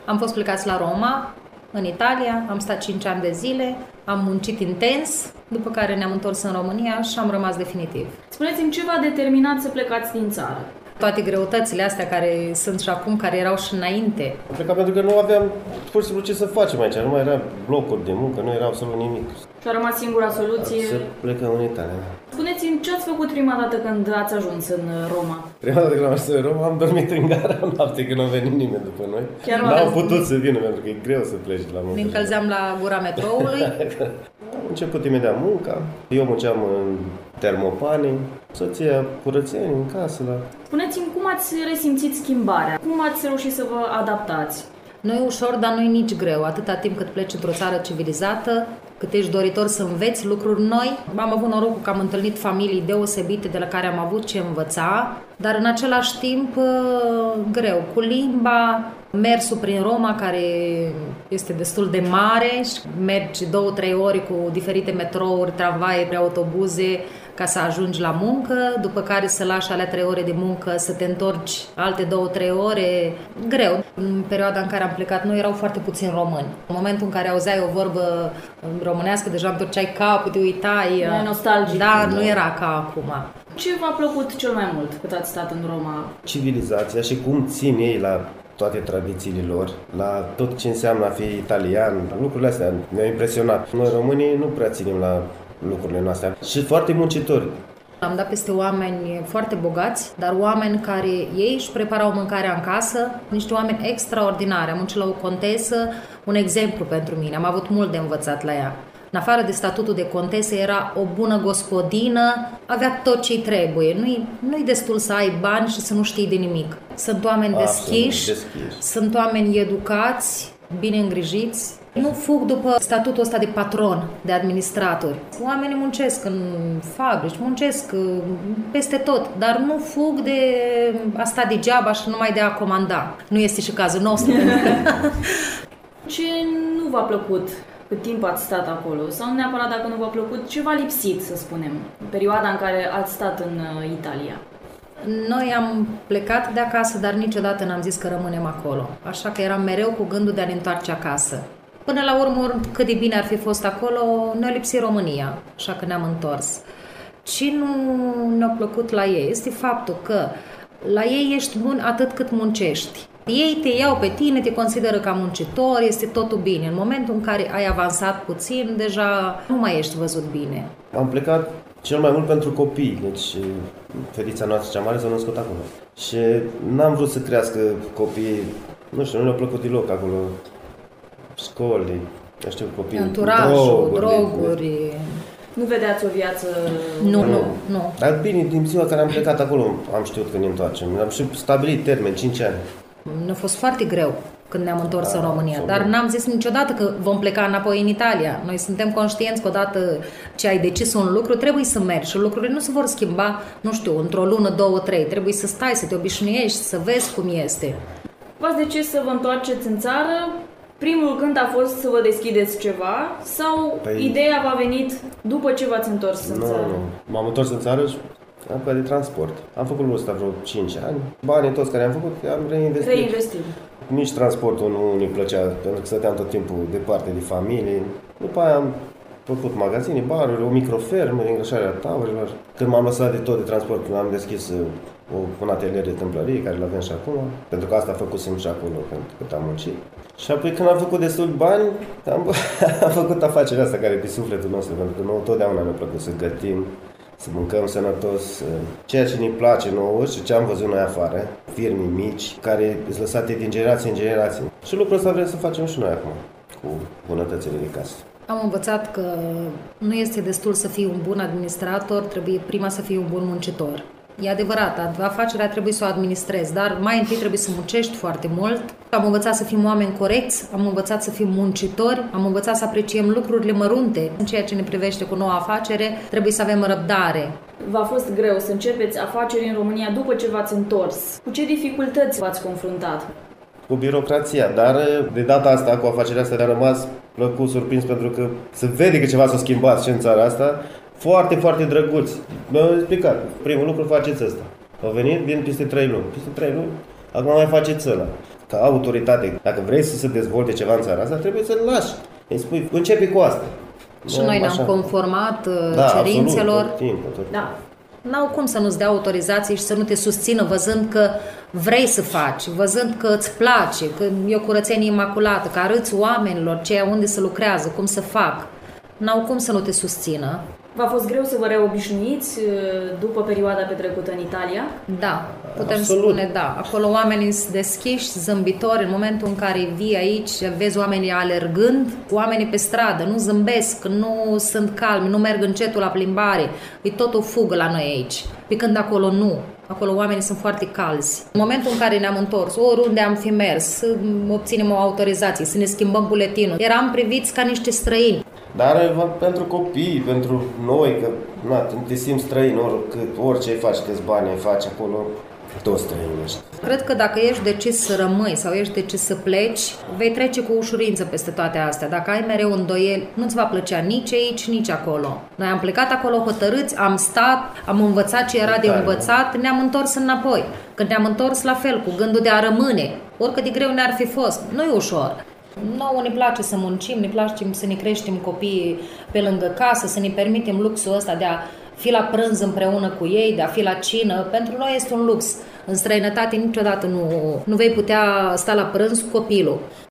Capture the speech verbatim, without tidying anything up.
Am fost plecați la Roma, în Italia, am stat cinci ani de zile, am muncit intens, după care ne-am întors în România și am rămas definitiv. Spuneți-mi, ce v-a determinat să plecați din țară? Toate greutățile astea care sunt și acum, care erau și înainte. Am plecat pentru că nu aveam pur și simplu ce să facem aici, nu mai era blocuri de muncă, nu era absolut nimic. Și a rămas singura soluție? Să plecăm în Italia. Spuneți-mi, ce ați făcut prima dată când ați ajuns în Roma? Prima dată când am ajuns în Roma am dormit în gara o noapte când nu a venit nimeni după noi. Chiar n-au putut să vină pentru că e greu să pleci la muncă. Ne încălzeam la gura metroului. Am început imediat munca. Eu munceam în termopane, soția curățenie în casă. La... Spuneți-mi, cum ați resimțit schimbarea? Cum ați reușit să vă adaptați? Nu e ușor, dar nu e nici greu. Atâta timp cât pleci într-o țară civilizată, cât ești doritor să înveți lucruri noi. Am avut norocul că am întâlnit familii deosebite de la care am avut ce învăța, dar în același timp greu. Cu limba, mersul prin Roma, care este destul de mare și mergi două, trei ori cu diferite metrouri, tramvaie, autobuze ca să ajungi la muncă, după care să lași alea trei ore de muncă, să te întorci alte două, trei ore. Greu. În perioada în care am plecat, noi erau foarte puțini români. În momentul în care auzeai o vorbă românească, deja întorceai capul, te uitai. E nostalgic. Da, nu era ca acum. Ce v-a plăcut cel mai mult cât ați stat în Roma? Civilizația și cum țin ei la toate tradițiile lor, la tot ce înseamnă a fi italian. Lucrurile astea ne-au impresionat. Noi românii nu prea ținem la lucrurile noastre și foarte muncitori. Am dat peste oameni foarte bogați, dar oameni care ei își preparau mâncarea în casă, niște oameni extraordinari. Am muncit la o contesă, un exemplu pentru mine. Am avut mult de învățat la ea. În afară de statutul de contesă, era o bună gospodină, avea tot ce-i trebuie. Nu-i, nu-i destul să ai bani și să nu știi de nimic. Sunt oameni deschiși, deschiși, sunt oameni educați, bine îngrijiți. Nu fug după statutul ăsta de patron, de administratori. Oamenii muncesc în fabrici, muncesc peste tot, dar nu fug de a sta degeaba și numai de a comanda. Nu este și cazul nostru. Ce nu v-a plăcut cât timp ați stat acolo? Sau neapărat dacă nu v-a plăcut, ce v-a lipsit, să spunem, în perioada în care ați stat în Italia? Noi am plecat de acasă, dar niciodată n-am zis că rămânem acolo. Așa că eram mereu cu gândul de a ne întoarce acasă. Până la urmă, cât de bine ar fi fost acolo, ne-a lipsit România, așa că ne-am întors. Ce nu ne-a plăcut la ei este faptul că la ei ești bun atât cât muncești. Ei te iau pe tine, te consideră ca muncitor, este totul bine. În momentul în care ai avansat puțin, deja nu mai ești văzut bine. Am plecat cel mai mult pentru copii, deci fetița noastră cea mare s-a născut acolo. Și n-am vrut să crească copiii, nu știu, nu le-a plăcut deloc acolo. Școli, eu știu, copii, anturajul, droguri, droguri. Nu vedeați o viață... Nu, nu, nu. Dar bine, din ziua care am plecat acolo am știut că ne întoarcem. Am și stabilit termen, cinci ani. Ne-a fost foarte greu când ne-am întors A, în România, dar n-am zis niciodată că vom pleca înapoi în Italia. Noi suntem conștienți că odată ce ai decis un lucru, trebuie să mergi și lucrurile nu se vor schimba, nu știu, într-o lună, două, trei. Trebuie să stai, să te obișnuiești, să vezi cum este. V-ați decis să vă întoarceți în țară? Primul gând a fost să vă deschideți ceva sau păi... ideea v-a venit după ce v-ați întors în nu, țară? Nu, m-am întors în țară și am plecat de transport. Am făcut lucrul ăsta vreo cinci ani. Banii toți care am făcut, am reinvestit. Reinvestit. Nici transportul nu ne plăcea, pentru că stăteam tot timpul departe de familie. După aia am făcut magazine, baruri, o microfermă de îngrășare a tavurilor. Când m-am lăsat de tot de transport, am deschis o, un atelier de tâmplărie, care l-avem și acum, pentru că asta făcusem și acolo, pentru că am muncit. Și apoi când am făcut destul bani, am, am făcut afacerea asta care e pe sufletul nostru, pentru că nouă totdeauna ne-a plăcut să gătim, să mâncăm sănătos, ceea ce ne place nouă și ce am văzut noi afară, firme mici, care sunt lăsate din generație în generație. Și lucrul ăsta vrem să facem și noi acum, cu bunătățile de casă. Am învățat că nu este destul să fii un bun administrator, trebuie prima să fii un bun muncitor. E adevărat, afacerea trebuie să o administrezi, dar mai întâi trebuie să muncești foarte mult. Am învățat să fim oameni corecți, am învățat să fim muncitori, am învățat să apreciem lucrurile mărunte. În ceea ce ne privește cu noua afacere, trebuie să avem răbdare. V-a fost greu să începeți afaceri în România după ce v-ați întors. Cu ce dificultăți v-ați confruntat? Cu birocrația, dar de data asta, cu afacerea asta, a rămas plăcut surprins pentru că se vede că ceva s-a schimbat și în țara asta. Foarte, foarte drăguți. Mi-au explicat. Primul lucru faceți ăsta. Au venit, vin peste trei luni. Peste trei luni, acum mai faceți ăla. ca autoritate, dacă vrei să se dezvolte ceva în țara asta, trebuie să-l lași. Îi spui, începi cu asta. Și noi ne-am așa. conformat da, cerințelor. Absolut, tot timpul, tot. Da. N-au cum să nu-ți dea autorizație și să nu te susțină văzând că vrei să faci, văzând că îți place, că e o curățenie imaculată, că arăți oamenilor ceea unde să lucrează, cum să fac. N-au cum să nu te susțină. V-a fost greu să vă reobișnuiți după perioada petrecută în Italia? Da, putem Absolut. spune da. Acolo oamenii sunt deschiși, zâmbitori. În momentul în care vii aici, vezi oamenii alergând, oamenii pe stradă, nu zâmbesc, nu sunt calmi, nu merg încetul la plimbare. E tot o fugă la noi aici. Pe când acolo nu. Acolo oamenii sunt foarte calzi. În momentul în care ne-am întors, oriunde am fi mers, să obținem o autorizație, să ne schimbăm buletinul, eram priviți ca niște străini. Dar pentru copii, pentru noi, că na, te simți străin, oricât, orice ai face, câți bani ai face acolo, toți străini ești. Cred că dacă ești decis să rămâi sau ești decis să pleci, vei trece cu ușurință peste toate astea. Dacă ai mereu îndoieli, nu-ți va plăcea nici aici, nici acolo. Noi am plecat acolo hotărâți, am stat, am învățat ce era de învățat, ne-am întors înapoi. Când ne-am întors la fel, cu gândul de a rămâne, oricât de greu ne-ar fi fost, nu e ușor. Nouă ne place să muncim, ne place să ne creștem copiii pe lângă casă, să ne permitem luxul ăsta de a fi la prânz împreună cu ei, de a fi la cină. Pentru noi este un lux. În străinătate niciodată nu, nu vei putea sta la prânz cu copilul.